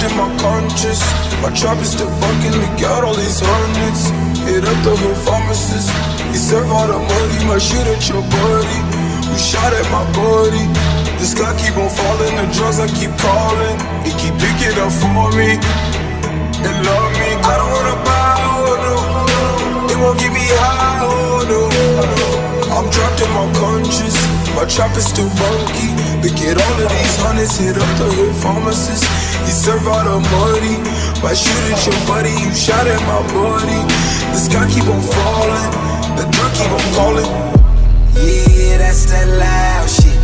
trapped in my conscience. My trap is still bunking, leak out all these hundreds. Hit up the hood pharmacist. He serve all the money, might shoot at your buddy who shot at my body. This guy keep on falling, the drugs I keep calling. He keep picking up for me and love me. I don't wanna buy, oh no. It won't get me high, oh no. I'm trapped in my conscience. My trap is still bunky. We get all of these hundreds, hit up the hood pharmacist. He serve all the money. Might shoot at your buddy, you shot at my body. This guy keep on falling, the drug keep on calling. Yeah, that's that loud shit.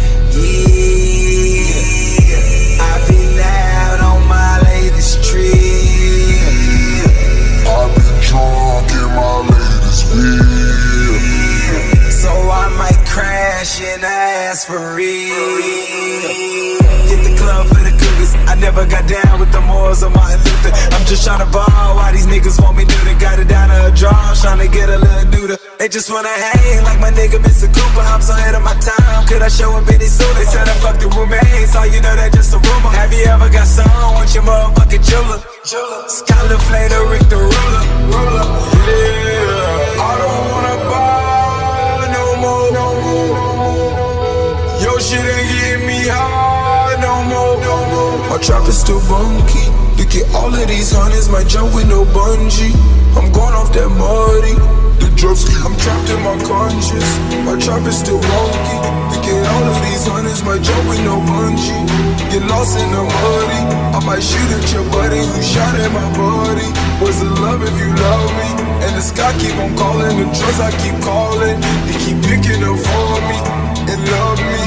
Yeah, I been out on my latest trip. I been drunk in my latest whip. So I might crash and ask for real. Hit the club for the cougars. I never got down with the Moors or Martin Luther. I'm just tryna ball while these niggas want me neuter. Got it down to a draw, tryna get a little neuter. They just wanna hang like my nigga Mr. Cooper. I'm so ahead of my time, could I show up any sooner? They said I fucked the roommates, all you know that just a rumor. Have you ever got some with your motherfucking jeweler? Scholar Flay the Rick the ruler. Yeah, I don't wanna buy no more. Yo, shit ain't getting me high no more. My trap is still bunky. Look at all of these hundreds, might jump with no bungee. I'm going off that muddy. The drugs, I'm trapped in my conscience. My trap is still wonky. Look at all of these hundreds, might jump with no bungee. Get lost in the muddy. I might shoot at your buddy who shot at my body. Was it love if you love me? And the sky keep on calling, the drugs I keep calling. They keep picking up for me and love me.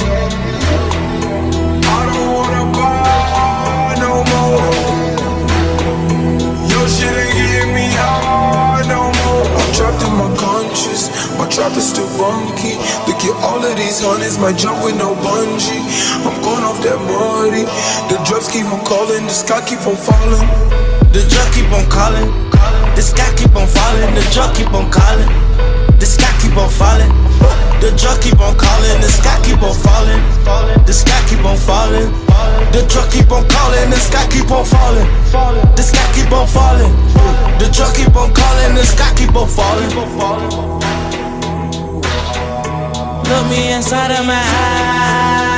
I don't wanna buy no more. Yo, shit ain't getting me high no more. I'm trapped in my conscience. My trap is still bunky. Look at all of these hundreds, might jump with no bungee. I'm going off that muddy. The drugs keep on calling, the sky keep on falling. The drug keep on calling. The sky keep on falling. The drug keep on calling. The sky keep on falling. The drug keep on calling. The sky keep on falling. The sky keep on falling. The drug keep on calling. The sky keep on falling. The sky keep on falling. The drug keep on calling. The sky keep on falling. Look me inside of my eyes.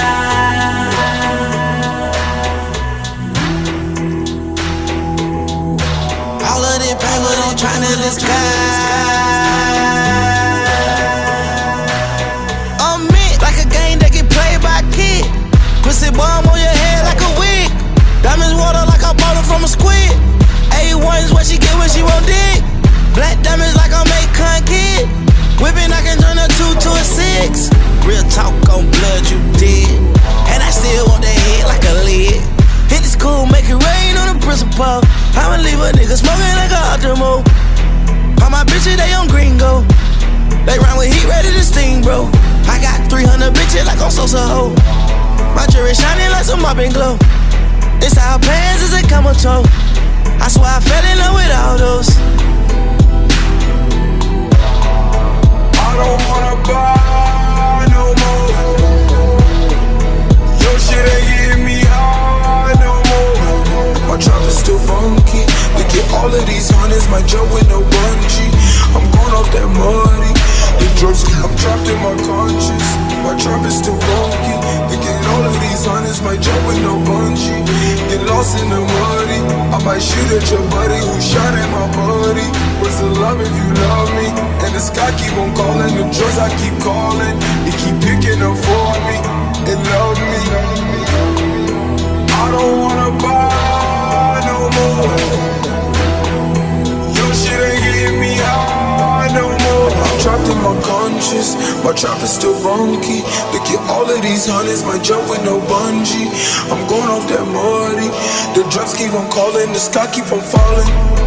All of this paper I'm trying to disguise. I'm meant like a game that get played by a kid. Pussy bomb on your head like a wig. Diamonds water like I bought them from a squid. A1's what she get when she won't dig. Black diamonds like I make con kid. Whipping I can turn a 2 to a 6. Real talk on blood you did. And I still want that head like a lid. Hit this cool, make it rain on the principal. I'ma leave a nigga smoking like a Optimo. All my bitches, they on gringo. They run with heat, ready to sting, bro. I got 300 bitches like on Sosa Ho. My jewelry shining like some mopping glow. It's our pants as a Kamoto. I swear I fell in love with all those. I don't wanna buy no more. Yo, shit ain't getting me high no more. My trap is still bunky. Look at all of these hundreds, might jump with no bungee. I'm going off that muddy. The drugs, I'm trapped in my conscience. My trap is still bunky. Look at all of these hundreds, might jump with no bungee. Get lost in the muddy. I might shoot at your buddy who shot at my body. Was it love if you love me? And the sky keep on calling, the drugs I keep calling. They keep picking up for me and love me. I don't wanna buy no more. Yo, shit ain't getting me high no more. I'm trapped in my conscience. My trap is still bunky. Look at all of these hundreds, might jump with no bungee. I'm going off that muddy. The drugs keep on calling, the sky keep on falling.